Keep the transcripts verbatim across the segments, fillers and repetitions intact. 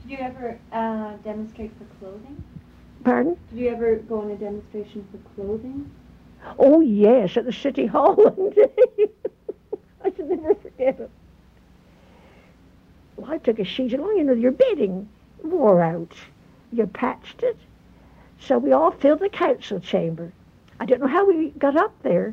Did you ever uh, demonstrate for clothing? Pardon? Did you ever go on a demonstration for clothing? Oh, yes, at the City Hall one day. I should never forget it. Well, I took a sheet along, you know, your bedding wore out. You patched it. So we all filled the council chamber. I don't know how we got up there.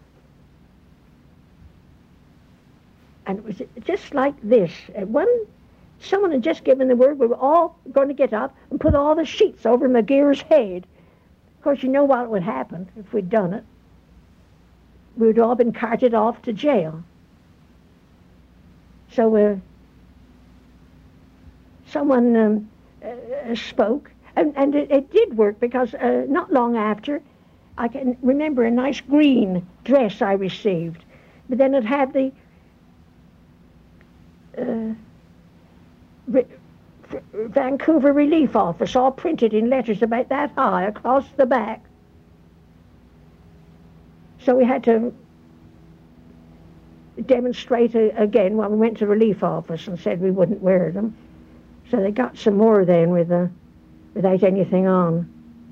And it was just like this. At one, someone had just given the word we were all going to get up and put all the sheets over McGear's head. Of course, you know what would happen if we'd done it. We would all been carted off to jail. So uh, someone um, uh, spoke, and, and it, it did work, because uh, not long after, I can remember a nice green dress I received, but then it had the uh, Re- Vancouver Relief Office all printed in letters about that high across the back. So we had to demonstrate a, again when we went to the relief office and said we wouldn't wear them. So they got some more then with uh, without anything on.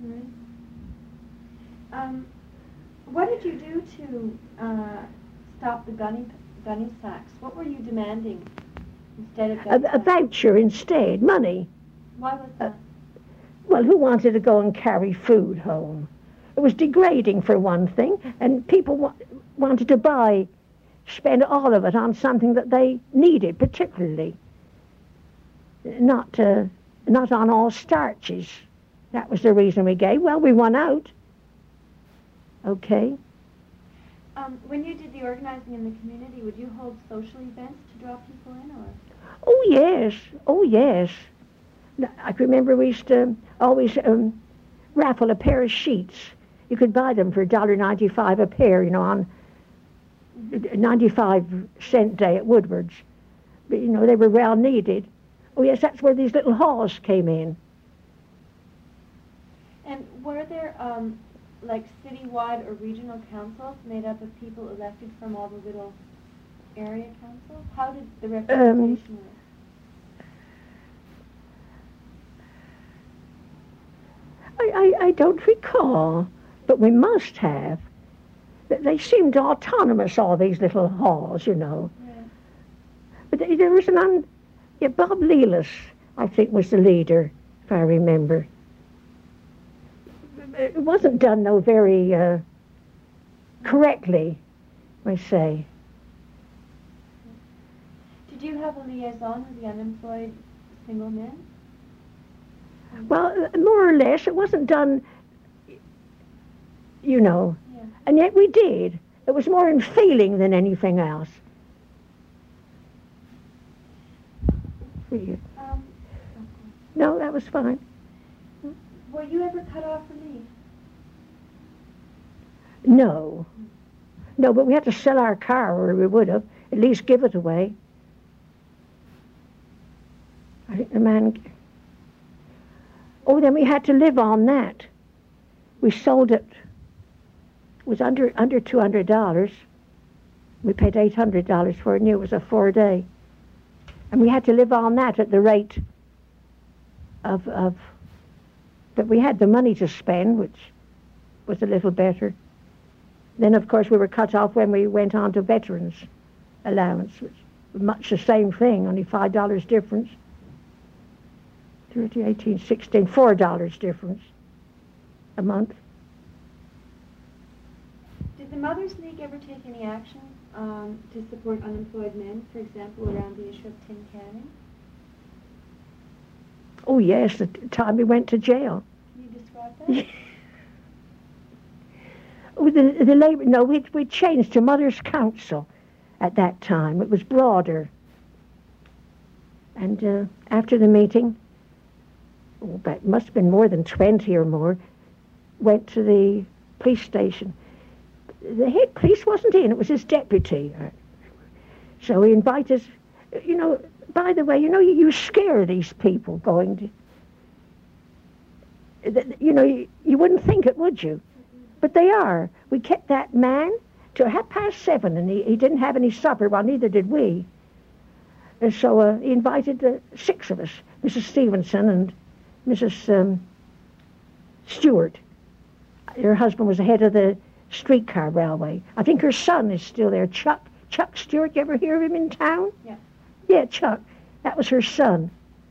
Right. Um, what did you do to uh, stop the gunny, gunny sacks? What were you demanding instead of gunny A, a voucher instead, money. Why was that? Uh, well, who wanted to go and carry food home? It was degrading for one thing, and people wa- wanted to buy, spend all of it on something that they needed particularly. Not uh, not on all starches. That was the reason we gave. Well, we won out. Okay. Um, when you did the organizing in the community, would you hold social events to draw people in, or? Oh yes, oh yes. I remember we used to always um, raffle a pair of sheets. You could buy them for a dollar ninety-five a pair, you know, on ninety-five cent day at Woodward's. But, you know, they were well needed. Oh, yes, that's where these little halls came in. And were there, um, like, citywide or regional councils made up of people elected from all the little area councils? How did the representation um, work? I, I, I don't recall, but we must have. They seemed autonomous, all these little halls, you know. Yeah. But there was an... Un, yeah, Bob Lelis, I think, was the leader, if I remember. It wasn't done, though, very uh, correctly, I say. Did you have a liaison with the unemployed single men? Well, more or less. It wasn't done, you know. Yeah. And yet we did. It was more in feeling than anything else. Um, no, that was fine. Were you ever cut off for leave? No. No, but we had to sell our car, or we would have. At least give it away. I think the man... Oh, then we had to live on that. We sold it. It was under under two hundred dollars. We paid eight hundred dollars for it, and it was a four-day. And we had to live on that at the rate of, of... But we had the money to spend, which was a little better. Then, of course, we were cut off when we went on to veterans allowance, which was much the same thing, only five dollars difference. thirty, eighteen, sixteen, four dollars difference a month. Did the Mothers League ever take any action um, to support unemployed men, for example, around the issue of tin canning? Oh, yes, the time we went to jail. Can you describe that? oh, the, the labor, no, we we changed to Mothers' Council at that time. It was broader. And uh, after the meeting, oh, that must have been more than twenty or more, went to the police station. The head police wasn't in, it was his deputy. So he invited us, you know, by the way, you know, you, you scare these people going to, you know, you, you wouldn't think it, would you? But they are. We kept that man till half past seven, and he, he didn't have any supper, well, neither did we. And so uh, he invited the six of us. Missus Stevenson and Missus Um, Stewart. Her husband was the head of the streetcar railway. I think her son is still there. Chuck Chuck Stewart. You ever hear of him in town? Yeah. Yeah, Chuck. That was her son.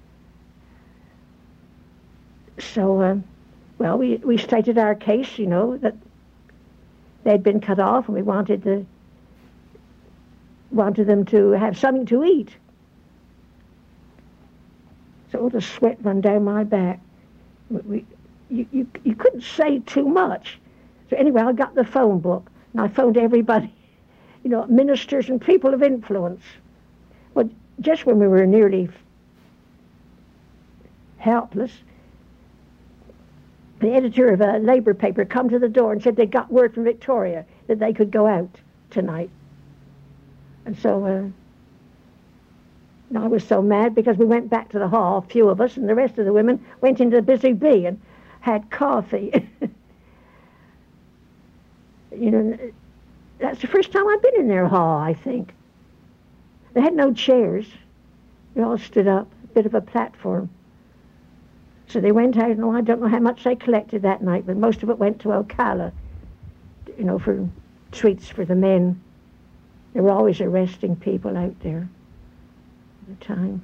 So, uh, well, we we stated our case, you know, that they'd been cut off, and we wanted to wanted them to have something to eat. So the sweat run down my back. We, we you, you you couldn't say too much. So anyway, I got the phone book, and I phoned everybody, you know, ministers and people of influence. Well, just when we were nearly helpless, the editor of a Labour paper come to the door and said they got word from Victoria that they could go out tonight. And so uh, I was so mad because we went back to the hall, a few of us, and the rest of the women went into the Busy Bee and had coffee. You know, that's the first time I've been in their hall, I think. They had no chairs. They all stood up, a bit of a platform. So they went out, and oh, I don't know how much they collected that night, but most of it went to Ocala, you know, for treats for the men. They were always arresting people out there at the time.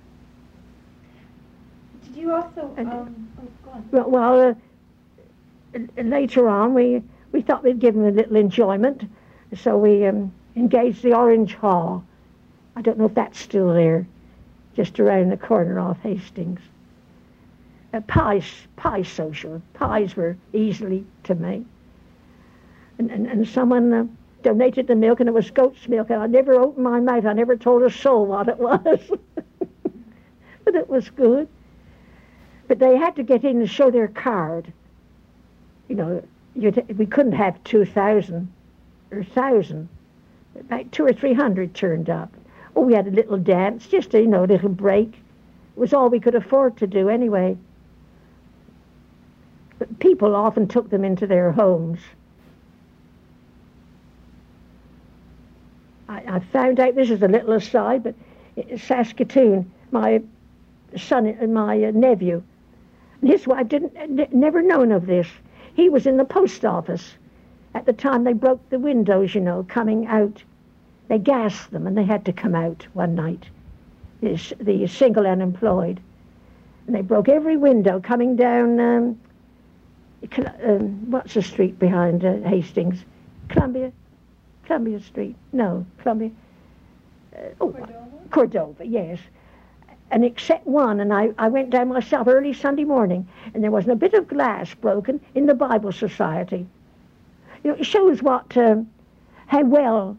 Did you also, And, um, oh, go on. Well, well uh, later on, we, we thought we'd give them a little enjoyment, so we um, engaged the Orange Hall. I don't know if that's still there, just around the corner off Hastings. A pie, pie social. Pies were easily to make. And, and, and someone uh, donated the milk, and it was goat's milk, and I never opened my mouth. I never told a soul what it was. But it was good. But they had to get in and show their card. You know, you'd, we couldn't have two thousand or one thousand. About two or three hundred turned up. Oh, we had a little dance, just a, you know, a little break. It was all we could afford to do anyway. But people often took them into their homes. I, I found out, this is a little aside, but in Saskatoon, my son and my uh, nephew, and his wife didn't, n- never known of this. He was in the post office at the time they broke the windows, you know, coming out. They gassed them, and they had to come out one night, the, the single unemployed. And they broke every window coming down, um, um, what's the street behind uh, Hastings? Columbia? Columbia Street? No, Columbia. Uh, oh, Cordova? Cordova, yes. And except one, and I, I went down myself early Sunday morning, and there wasn't a bit of glass broken in the Bible Society. You know, it shows what, um, how well,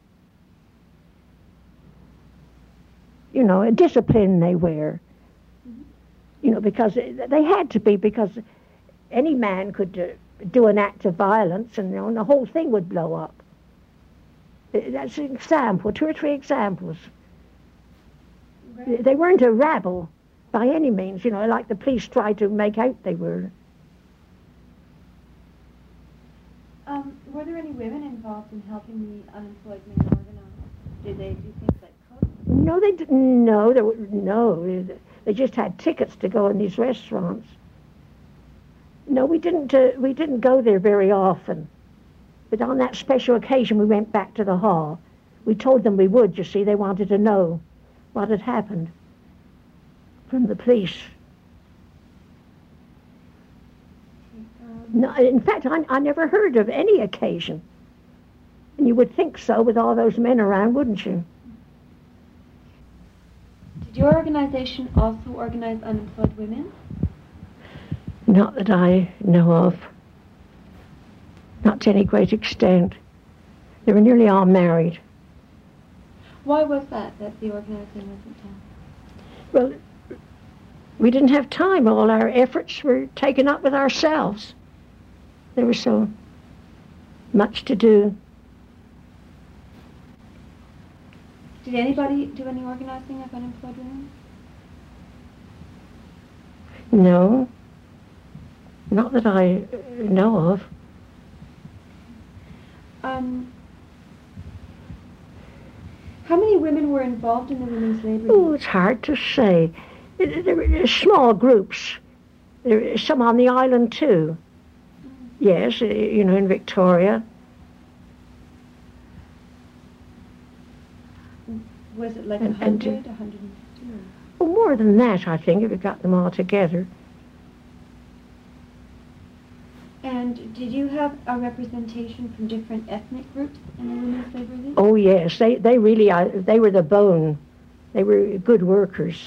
you know, a discipline they wear. Mm-hmm. You know, because they had to be, because any man could uh, do an act of violence, and, you know, and the whole thing would blow up. That's an example, two or three examples. Right. They weren't a rabble by any means, you know, like the police tried to make out they were. Um, were there any women involved in helping the unemployed men organize? Did they do things like cook? No, they didn't. No, there were, no. They just had tickets to go in these restaurants. No, we didn't. Uh, we didn't go there very often. But on that special occasion, we went back to the hall. We told them we would. You see, they wanted to know what had happened from the police. Um, No, in fact, I, I never heard of any occasion. And you would think so with all those men around, wouldn't you? Did your organization also organize unemployed women? Not that I know of. Not to any great extent. They were nearly all married. Why was that, that the organizing wasn't done? Well, we didn't have time. All our efforts were taken up with ourselves. There was so much to do. Did anybody do any organizing of unemployed women? No. Not that I know of. Um, how many women were involved in the women's labor? Oh, it's hard to say. There were small groups. There were some on the island too. Yes, you know, in Victoria. Was it like And- a and, uh, hundred, a hundred and fifty? Well, more than that, I think, if we got them all together. And did you have a representation from different ethnic groups in the Women's Labor League? Oh yes, they they really are. They were the bone. They were good workers.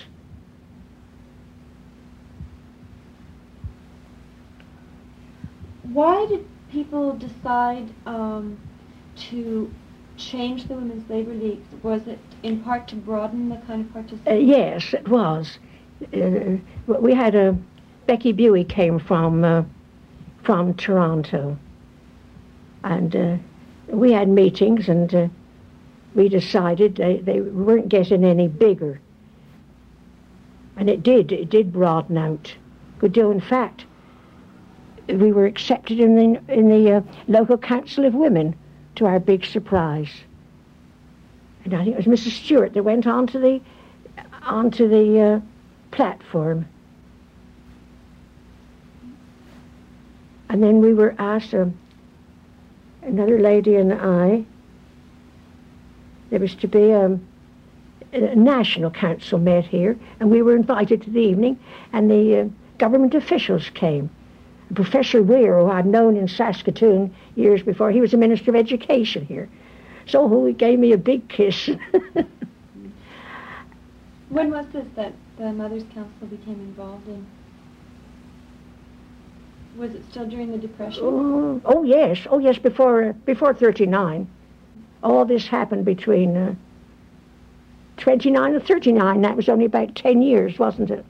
Why did people decide um, to change the Women's Labor League? Was it in part to broaden the kind of Uh, participation? yes, it was. Uh, we had a Becky Buey came from uh, from Toronto, and uh, we had meetings, and uh, we decided they, they weren't getting any bigger, and it did. It did broaden out a good deal. In fact, we were accepted in the in the uh, local council of women, to our big surprise. And I think it was Missus Stewart that went onto the onto the uh, platform. And then we were asked, uh, another lady and I, there was to be um, a national council met here, and we were invited to the evening, and the uh, government officials came. Professor Weir, who I'd known in Saskatoon years before, he was a Minister of Education here. So he gave me a big kiss. When was this that the Mothers' Council became involved in? Was it still during the Depression? Oh, oh yes, oh yes, before uh, before thirty-nine. All this happened between uh, twenty-nine and thirty-nine. That was only about ten years, wasn't it?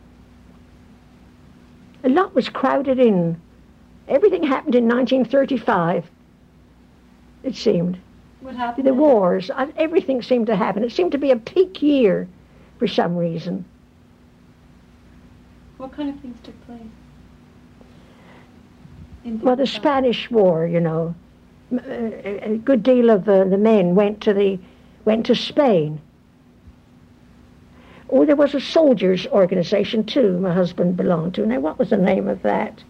A lot was crowded in. Everything happened in nineteen thirty-five, it seemed. What happened? The then? wars, uh, everything seemed to happen. It seemed to be a peak year for some reason. What kind of things took place? In Well, the thirty-five? Spanish War, you know, M- a a good deal of uh, the men went to the went to Spain. Oh, there was a soldiers' organization too. My husband belonged to. Now, what was the name of that?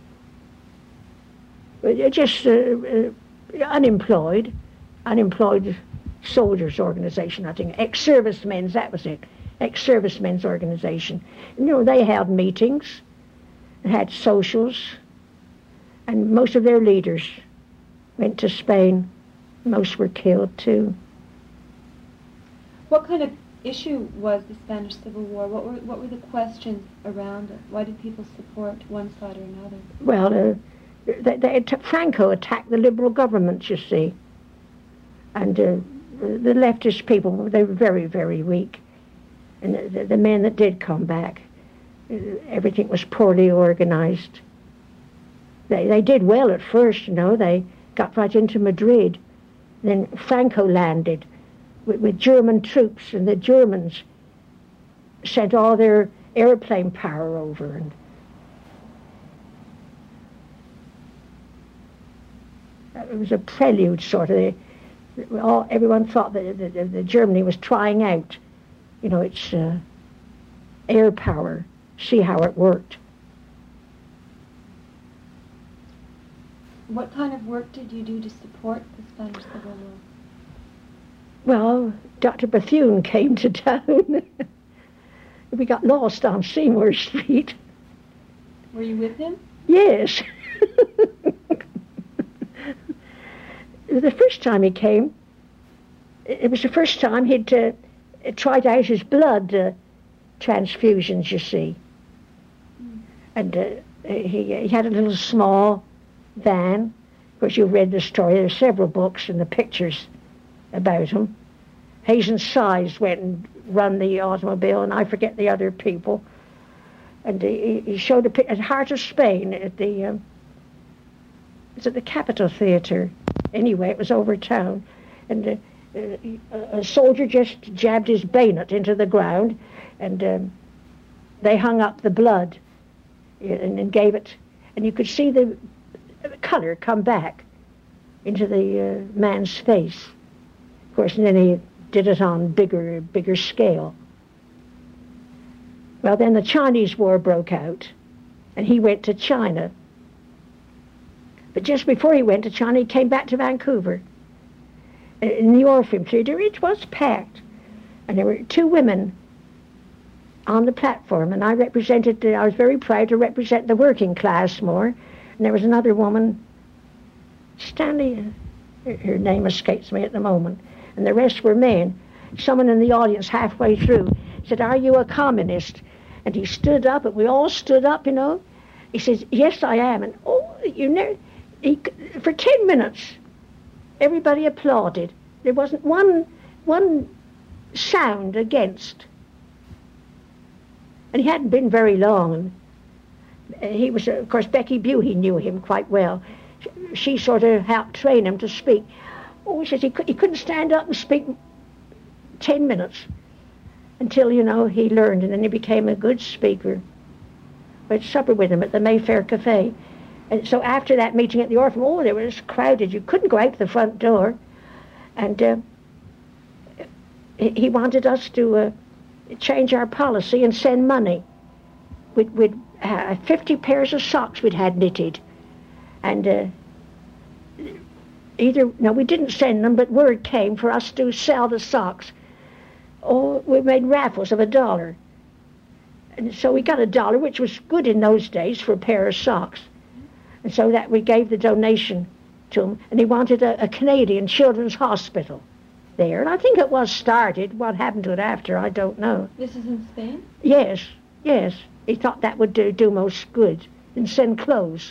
Uh, Just uh, uh, unemployed, unemployed soldiers' organization. I think ex-servicemen's. That was it. Ex-servicemen's organization. You know, they held meetings, had socials. And most of their leaders went to Spain. Most were killed too. What kind of issue was the Spanish Civil War? What were what were the questions around it? Why did people support one side or another? Well, uh, they, they, Franco attacked the liberal government, you see. And uh, the leftist people, they were very, very weak. And the, the men that did come back, uh, everything was poorly organized. They, they did well at first, you know. They got right into Madrid. Then Franco landed with, with German troops, and the Germans sent all their airplane power over. And it was a prelude, sort of. They, all, everyone thought that the, the, the Germany was trying out, you know, its uh, air power, see how it worked. What kind of work did you do to support the Spanish Civil War? Well, Doctor Bethune came to town. We got lost on Seymour Street. Were you with him? Yes. The first time he came, it was the first time he'd uh, tried out his blood uh, transfusions, you see. Mm. And uh, he, he had a little small van. Of course, you've read the story. There are several books and the pictures about him. Hazen Size went and run the automobile, and I forget the other people. And he, he showed a picture at Heart of Spain at the, um, it's at the Capitol Theatre. Anyway, it was over town. And uh, uh, a soldier just jabbed his bayonet into the ground, and um, they hung up the blood and, and gave it, and you could see the color come back into the uh, man's face. Of course, and then he did it on bigger, bigger scale. Well, then the Chinese War broke out, and he went to China. But just before he went to China, he came back to Vancouver. In the Orpheum Theatre, it was packed. And there were two women on the platform, and I represented, I was very proud to represent the working class more. And there was another woman, Stanley, her name escapes me at the moment, and the rest were men. Someone in the audience halfway through said, "Are you a communist?" And he stood up, and we all stood up, you know. He says, "Yes, I am." And oh, you know, he, for ten minutes, everybody applauded. There wasn't one, one sound against. And he hadn't been very long. And he was, of course, Becky Buhey knew him quite well. She sort of helped train him to speak. Oh, he says he, could, he couldn't stand up and speak ten minutes until, you know, he learned, and then he became a good speaker. We had supper with him at the Mayfair Cafe. And so after that meeting at the Orpheum, oh, there was crowded. You couldn't go out the front door. And uh, he wanted us to uh, change our policy and send money. We'd, we'd uh, fifty pairs of socks we'd had knitted. And uh, either, no, we didn't send them, but word came for us to sell the socks. Oh, we made raffles of a dollar. And so we got a dollar, which was good in those days for a pair of socks. And so that we gave the donation to him. And he wanted a, a Canadian Children's Hospital there. And I think it was started. What happened to it after, I don't know. This is in Spain? Yes, yes. He thought that would do, do most good. And send clothes.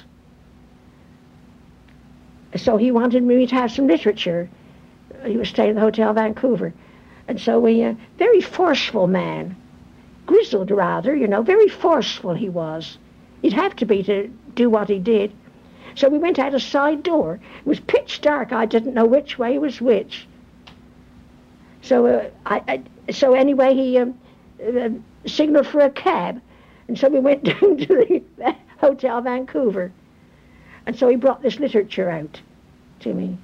So he wanted me to have some literature. He was staying at the Hotel Vancouver. And so we, uh, very forceful man. Grizzled rather, you know, very forceful he was. He'd have to be to do what he did. So we went out a side door. It was pitch dark. I didn't know which way was which. So uh, I, I, so anyway, he um, uh, signaled for a cab. And so we went down to the Hotel Vancouver. And so he brought this literature out to me.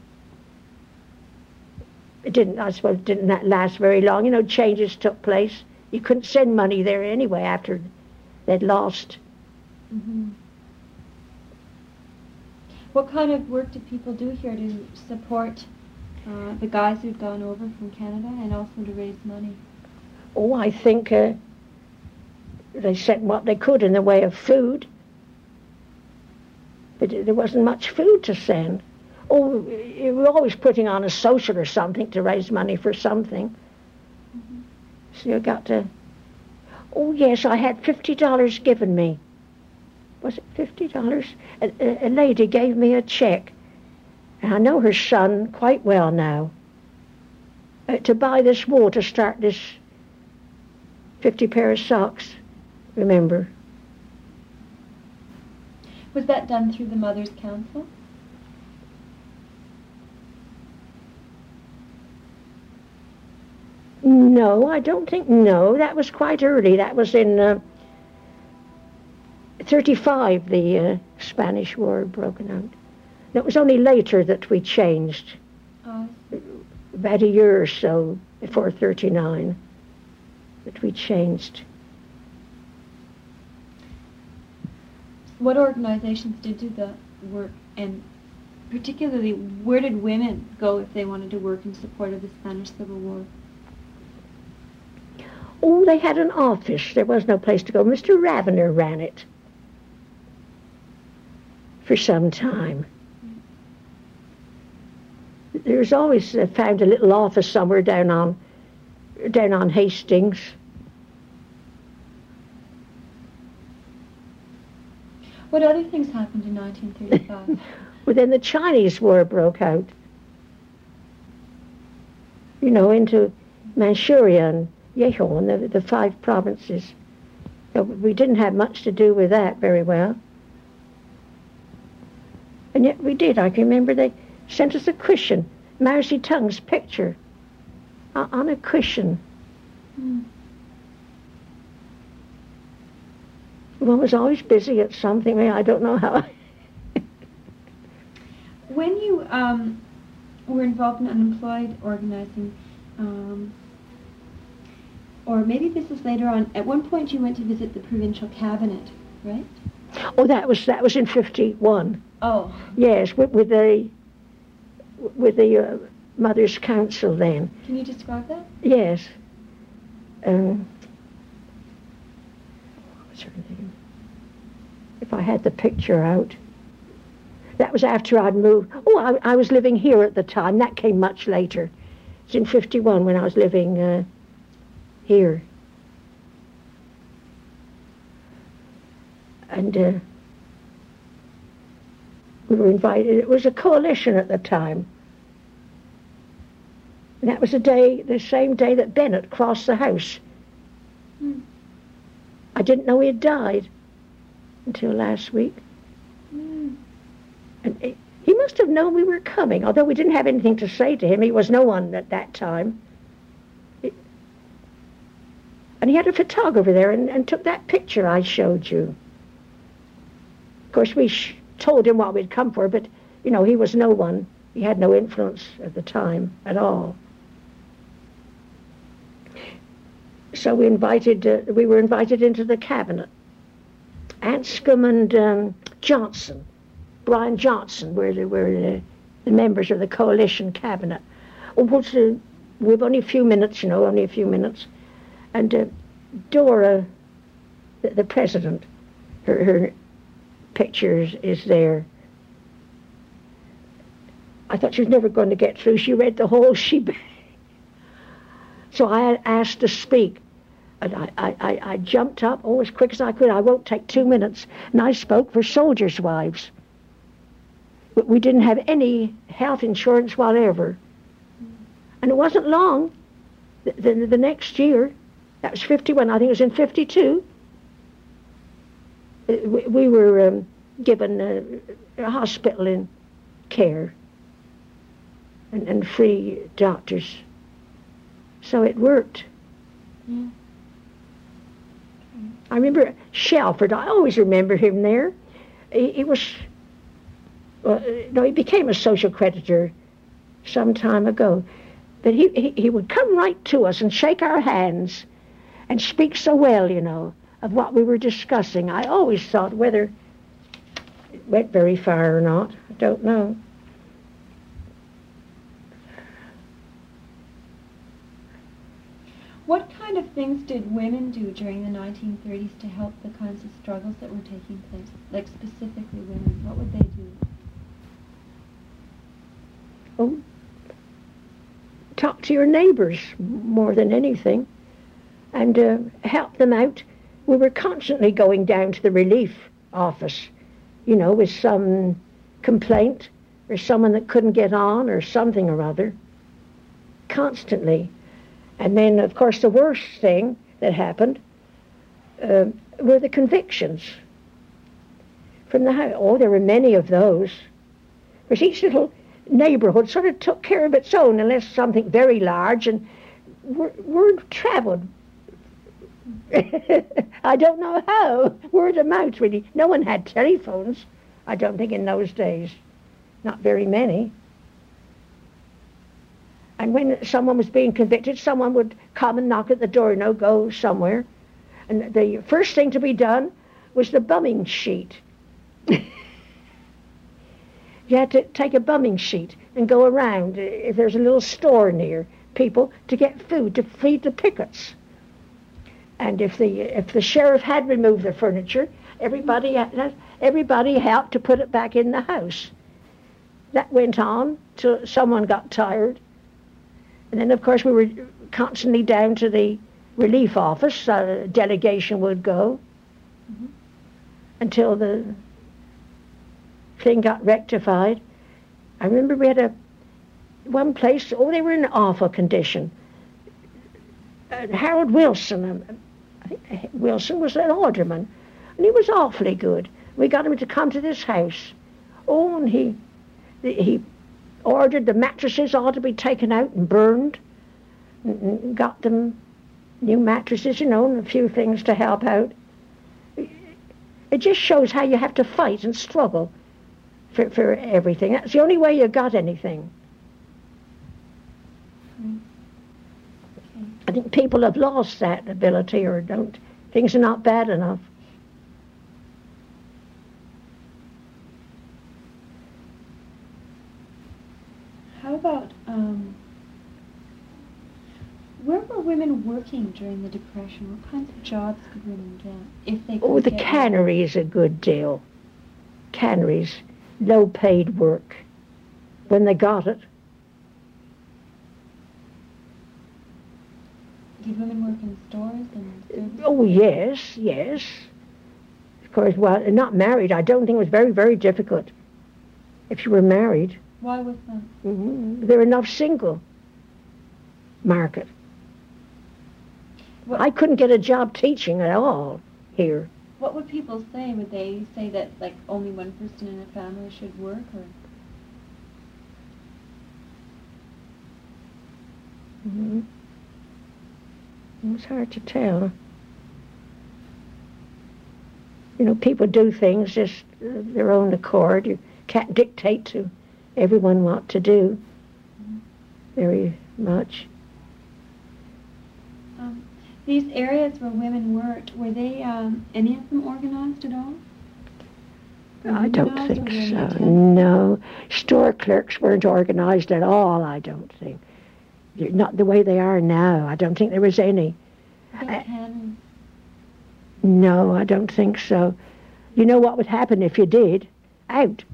It didn't, I suppose, it didn't last very long. You know, changes took place. You couldn't send money there anyway after they'd lost. Mm-hmm. What kind of work did people do here to support uh, the guys who'd gone over from Canada and also to raise money? Oh, I think uh, they sent what they could in the way of food. But there wasn't much food to send. Oh, we were always putting on a social or something to raise money for something. Mm-hmm. So you got to... Oh, yes, I had fifty dollars given me. Was it fifty dollars? A, a, a lady gave me a check. And I know her son quite well now. Uh, to buy this wool to start this fifty pair of socks, remember. Was that done through the Mothers' Council? No, I don't think, no. That was quite early. That was in uh, thirty-five, the uh, Spanish War broken out. It was only later that we changed. Oh. About a year or so before thirty-nine that we changed. What organizations did do the work, and particularly where did women go if they wanted to work in support of the Spanish Civil War? Oh, they had an office. There was no place to go. Mister Ravener ran it for some time. There's always uh, found a little office somewhere down on down on Hastings. What other things happened in nineteen thirty-five? Well, then the Chinese War broke out. You know, into Manchuria and Yehon, and the, the five provinces. So we didn't have much to do with that very well. And yet we did. I can remember they sent us a cushion, Mao Zedong's picture, uh, on a cushion. Mm. One was always busy at something. I don't know how. When you um, were involved in unemployed organizing, um, or maybe this is later on, at one point you went to visit the provincial cabinet, right? Oh, that was that was in fifty-one. Oh. Yes, with, with the with the uh, Mothers' Council then. Can you describe that? Yes. Um, what's her name? If I had the picture out. That was after I'd moved. Oh, I, I was living here at the time. That came much later. It's in fifty-one when I was living uh, here. And uh, we were invited. It was a coalition at the time. And that was the day, the same day that Bennett crossed the house. Hmm. I didn't know he had died until last week. Hmm. And it, he must have known we were coming, although we didn't have anything to say to him. He was no one at that time. It, and he had a photographer there and, and took that picture I showed you. Of course, we sh- told him what we'd come for, but, you know, he was no one. He had no influence at the time at all. So we invited, uh, we were invited into the cabinet. Anscombe and um, Johnson, Brian Johnson, were the, were the, the members of the coalition cabinet. Oh, what's the, we've only a few minutes, you know, only a few minutes. And uh, Dora, the, the president, her, her picture is, is there. I thought she was never going to get through. She read the whole shebang. So I asked to speak. And I, I, I, I jumped up, oh, as quick as I could. I won't take two minutes. And I spoke for soldiers' wives. But we didn't have any health insurance whatever. And it wasn't long. The, the, the next year, that was fifty-one, I think it was in fifty-two, we, we were um, given a, a hospital in care and, and free doctors. So it worked. Yeah. I remember Shelford. I always remember him there. He, he was, uh, no, he became a social creditor some time ago. But he, he, he would come right to us and shake our hands and speak so well, you know, of what we were discussing. I always thought whether it went very far or not, I don't know. What kind of things did women do during the nineteen thirties to help the kinds of struggles that were taking place? Like specifically women, what would they do? Oh, talk to your neighbors more than anything and uh, help them out. We were constantly going down to the relief office, you know, with some complaint or someone that couldn't get on or something or other. Constantly. And then, of course, the worst thing that happened uh, were the convictions from the house. Oh, there were many of those. Because each little neighborhood sort of took care of its own, unless something very large, and word, word traveled. I don't know how. Word of mouth, really. No one had telephones, I don't think, in those days. Not very many. And when someone was being convicted, someone would come and knock at the door, you know, go somewhere. And the first thing to be done was the bumming sheet. You had to take a bumming sheet and go around, if there's a little store near people, to get food, to feed the pickets. And if the if the sheriff had removed the furniture, everybody everybody helped to put it back in the house. That went on till someone got tired. And then, of course, we were constantly down to the relief office. A delegation would go mm-hmm. until the thing got rectified. I remember we had a one place, oh, they were in awful condition. Uh, Harold Wilson, um, I think Wilson was an alderman, and he was awfully good. We got him to come to this house. Oh, and he he ordered the mattresses all to be taken out and burned, and, and got them new mattresses, you know, and a few things to help out. It just shows how you have to fight and struggle for, for everything. That's the only way you got anything. Okay. I think people have lost that ability, or don't, things are not bad enough. How about, um, where were women working during the Depression? What kinds of jobs could women get if they could Oh, the get canneries a good deal. Canneries, low paid work. When they got it. Did women work in stores and service? Oh, yes, yes. Of course, well, not married. I don't think it was very, very difficult if you were married. Why was that? Mm-hmm. There were enough single market. What, I couldn't get a job teaching at all here. what would people say? Would they say that, like, only one person in a family should work, or? Mm-hmm. It was hard to tell. You know, people do things just of their own accord. You can't dictate to everyone what to do Mm-hmm. very much. Um, these areas where women worked, were they, um, any of them organized at all? Were I don't unionized, think or were they so. attached? No. Store clerks weren't organized at all, I don't think. They're not the way they are now. I don't think there was any. What about canneries? No, I don't think so. You know what would happen if you did? Out.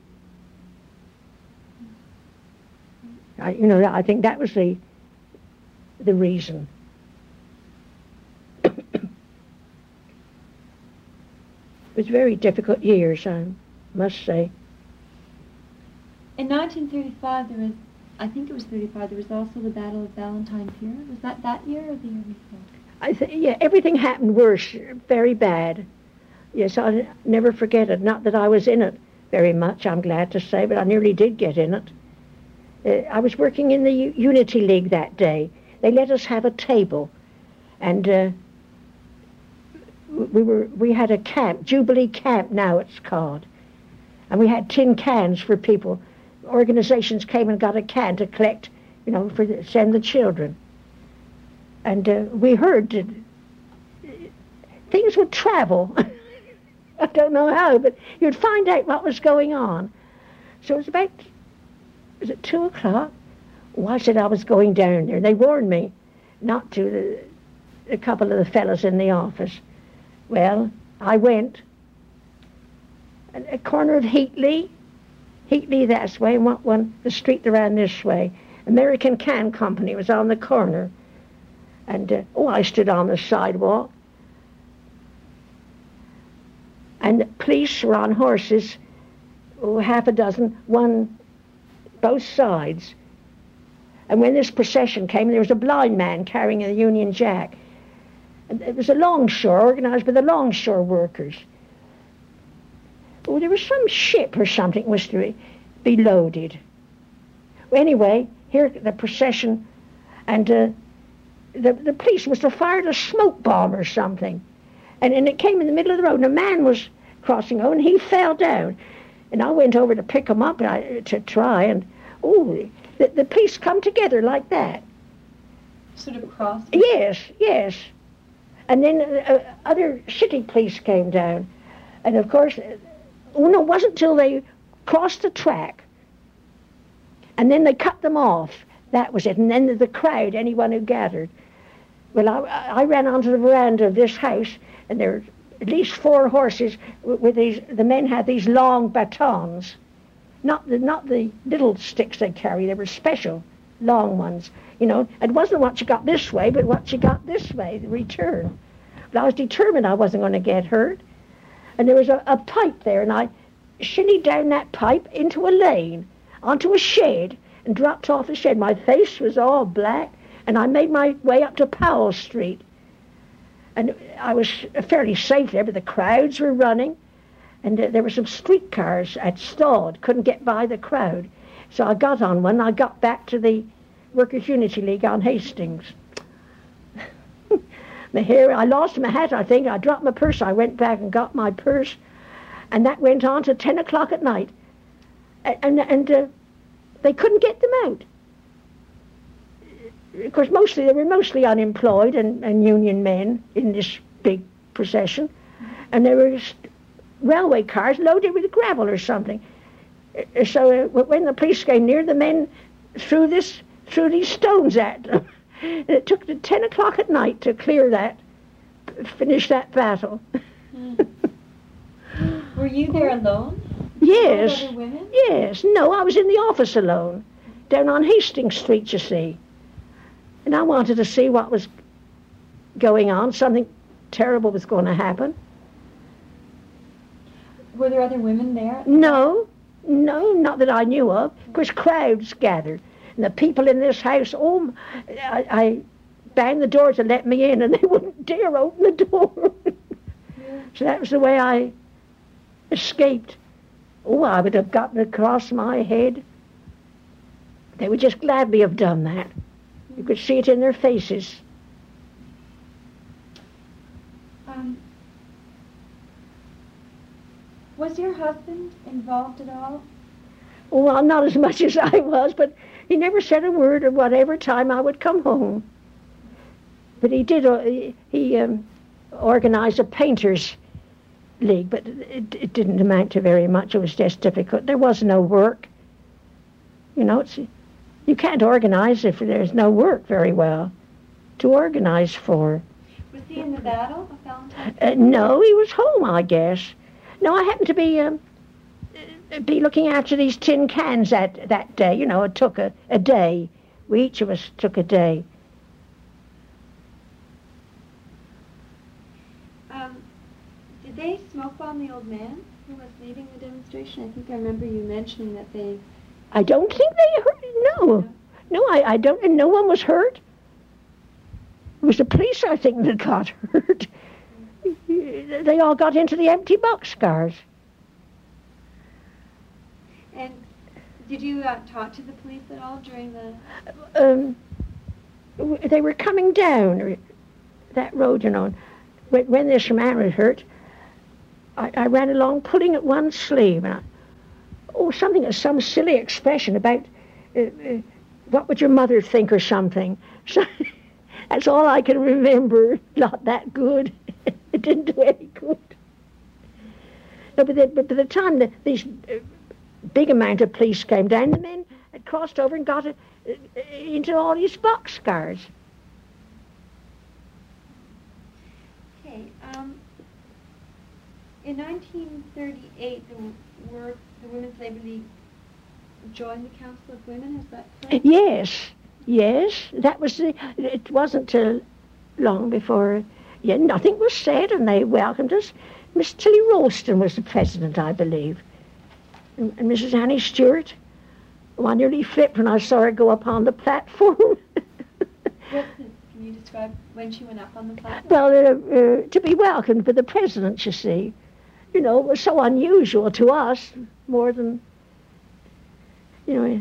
I, you know, I think that was the the reason. It was very difficult years, I must say. In nineteen thirty-five, there was, I think it was thirty-five, there was also the Battle of Valentine Pier. Was that that year or the year before? I th- yeah, everything happened worse, very bad. Yes, I'll never forget it. Not that I was in it very much, I'm glad to say, but I nearly did get in it. Uh, I was working in the U- Unity League that day. They let us have a table, and uh, we were we had a camp, Jubilee Camp now it's called, and we had tin cans for people. Organizations came and got a can to collect, you know, for the, send the children. And uh, we heard that things would travel. I don't know how, but you'd find out what was going on. So it was about, was it two o'clock? Well, I said I was going down there. They warned me not to, the, a couple of the fellows in the office. Well, I went. At a corner of Heatley, Heatley that way, and one, one, the street that ran this way. American Can Company was on the corner. And, uh, oh, I stood on the sidewalk. And the police were on horses, oh, half a dozen, one, both sides. And when this procession came, there was a blind man carrying a Union Jack. And it was a longshore, organized by the longshore workers. Oh, there was some ship or something was to be loaded. Well, anyway, here the procession, and uh, the, the police must have fired a smoke bomb or something. And, and it came in the middle of the road, and a man was crossing over, and he fell down. And I went over to pick him up I, to try, and, oh, the, the police come together like that. Sort of cross? Yes, yes. And then uh, other city police came down. And, of course, uh, oh, no, it wasn't till they crossed the track. And then they cut them off. That was it. And then the crowd, anyone who gathered. Well, I, I ran onto the veranda of this house, and there were at least four horses with, with these, the men had these long batons. Not the, not the little sticks they carry, they were special, long ones. You know, it wasn't what you got this way, but what you got this way, the return. But I was determined I wasn't going to get hurt. And there was a, a pipe there, and I shinnied down that pipe into a lane, onto a shed, and dropped off the shed. My face was all black, and I made my way up to Powell Street. And I was fairly safe there, but the crowds were running, and uh, there were some streetcars at stalled, couldn't get by the crowd. So I got on one, I got back to the Workers' Unity League on Hastings. My hair, I lost my hat, I think. I dropped my purse. I went back and got my purse, and that went on to ten o'clock at night. And, and, and uh, they couldn't get them out. of course, mostly they were mostly unemployed and, and union men in this big procession, and there were railway cars loaded with gravel or something. So uh, when the police came near, the men threw this threw these stones at them. And it took them ten o'clock at night to clear that, finish that battle. Mm. Were you there alone? Yes. With other women? Yes. No, I was in the office alone, down on Hastings Street, you see. And I wanted to see what was going on. Something terrible was going to happen. Were there other women there? No, no, not that I knew of. Of course, crowds gathered. And the people in this house, oh, I, I banged the door to let me in, and they wouldn't dare open the door. Yeah. So that was the way I escaped. Oh, I would have gotten across my head. They would just gladly have done that. You could see it in their faces. Um, was your husband involved at all? Well, not as much as I was, but he never said a word at whatever time I would come home. But he did, uh, he, he um, organized a painters' league, but it, it didn't amount to very much. It was just difficult. There was no work. You know, it's, you can't organize if there's no work very well to organize for. Was he in the battle of Valentine's? Uh, no, he was home, I guess. No, I happened to be um, uh, be looking after these tin cans that, that day. You know, it took a, a day. We each of us took a day. Um, did they smoke bomb the old man who was leading the demonstration? I think I remember you mentioning that they... I don't think they hurt. No, No, no, I, I don't. And no one was hurt. It was the police, I think, that got hurt. They all got into the empty boxcars. And did you uh, talk to the police at all during the... Um, w- they were coming down that road, you know. When, when this man was hurt, I, I ran along pulling at one sleeve. And I, oh, something, some silly expression about uh, uh, what would your mother think or something. So that's all I can remember. Not that good. It didn't do any good. No, but, the, but by the time the, these uh, big amount of police came down, the men had crossed over and got it, uh, into all these boxcars. Okay, um, in nineteen thirty-eight, the, were, the Women's Labour League joined the Council of Women, is that correct? Yes, yes. That was the, it wasn't uh, long before, yeah, nothing was said, and they welcomed us. Miss Tilly Ralston was the president, I believe. And, and Missus Annie Stewart. Oh, I nearly flipped when I saw her go up on the platform. What's the, can you describe when she went up on the platform? Well, uh, uh, to be welcomed by the president, you see. You know, it was so unusual to us, more than, you know,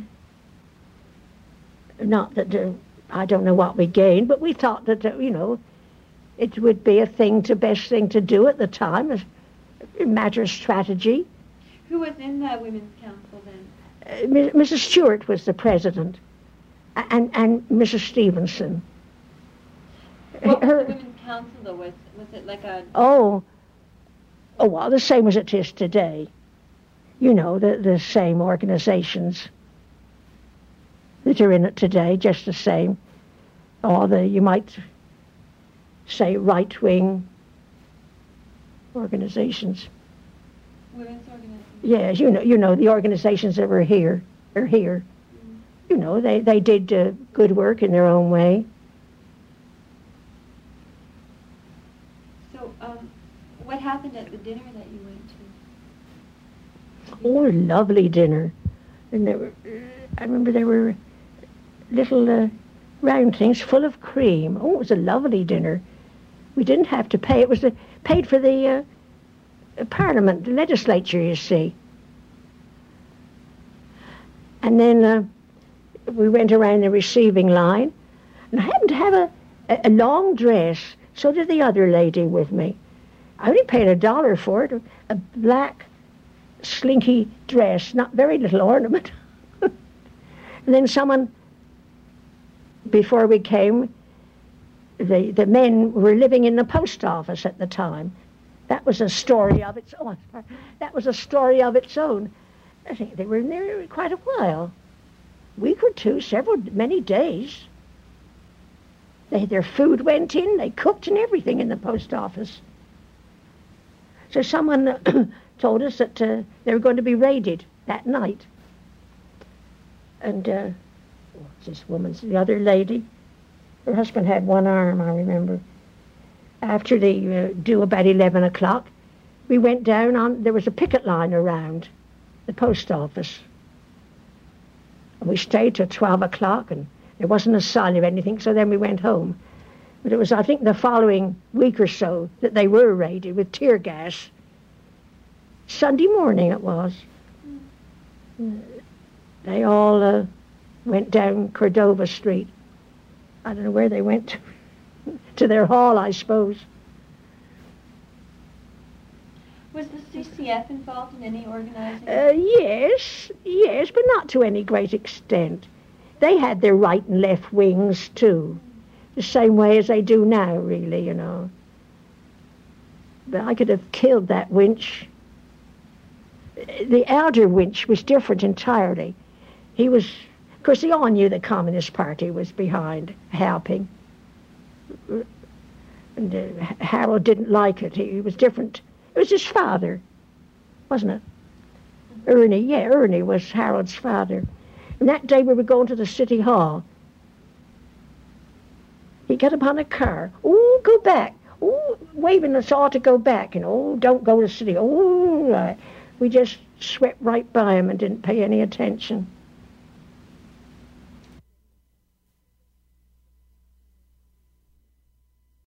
not that, uh, I don't know what we gained, but we thought that, uh, you know, it would be a thing, to best thing to do at the time, as a matter of strategy. Who was in the Women's Council then? Uh, Missus Stewart was the president, and and Missus Stevenson. What was Her- the Women's Council though? Was, was it like a... Oh, oh, well, the same as it is today. You know, the, the same organizations that are in it today, just the same. Or the, you might say, right-wing organizations. Women's organizations? Yes, you know, you know, the organizations that were here, are here. Mm. You know, they, they did uh, good work in their own way. So, um, what happened at the dinner that you went to? Oh, lovely dinner. And there were, uh, I remember there were little uh, round things full of cream. Oh, it was a lovely dinner. We didn't have to pay. It was uh, paid for the uh, uh, Parliament, the legislature, you see. And then uh, we went around the receiving line, and I happened to have a, a, a long dress. So did the other lady with me. I only paid a dollar for it, a black, slinky dress, not very little ornament. And then someone before we came, the, the men were living in the post office at the time. That was a story of its own. That was a story of its own. I think they were in there quite a while. A week or two, several, many days. They, their food went in, they cooked and everything in the post office. So someone told us that uh, they were going to be raided that night. And uh, what's this woman's, the other lady? Her husband had one arm, I remember. After they uh, do about eleven o'clock, we went down on, there was a picket line around the post office. And we stayed till twelve o'clock, and there wasn't a sign of anything, so then we went home. But it was, I think, the following week or so that they were raided with tear gas. Sunday morning it was. Mm. They all uh, went down Cordova Street. I don't know where they went to. To their hall, I suppose. Was the C C F involved in any organizing? Uh, yes, yes, but not to any great extent. They had their right and left wings, too. The same way as they do now, really, you know. But I could have killed that winch. The elder winch was different entirely. He was, of course, they all knew the Communist Party was behind helping. And uh, Harold didn't like it. He, he was different. It was his father, wasn't it? Ernie, yeah, Ernie was Harold's father. And that day we were going to the city hall. He got upon a car. Oh, go back. Oh, waving us all to go back. And oh, don't go to the city. Oh, uh, we just swept right by him and didn't pay any attention.